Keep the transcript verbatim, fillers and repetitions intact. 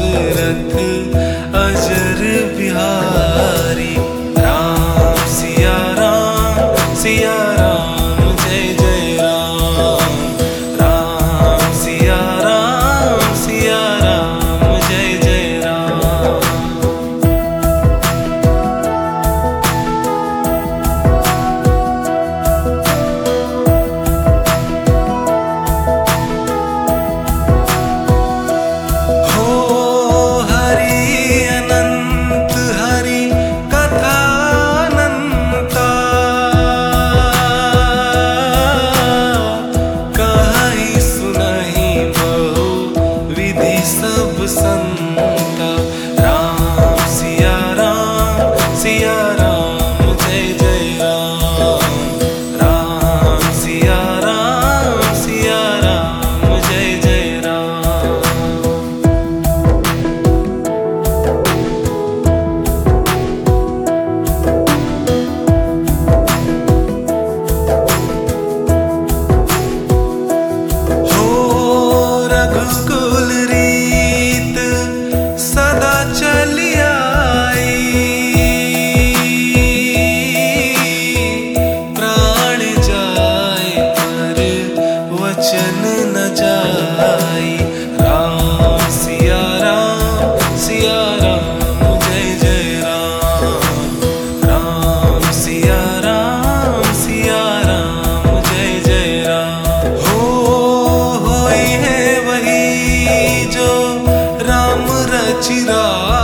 दशरथ अजर बिहारी। राम सिया राम सिया राम जय जय राम। राम सिया राम सिया राम जय जय राम। सब संता राम सिया राम सिया राम जय जय राम। राम सिया राम सिया राम जय जय राम। हो रघुकुल सदा चली आई, प्राण जाए पर वचन न जाई। राम सिया राम सिया राम जय जय राम। राम सिया राम सिया राम जय जय राम। हो होई है वही जो राम रचिरा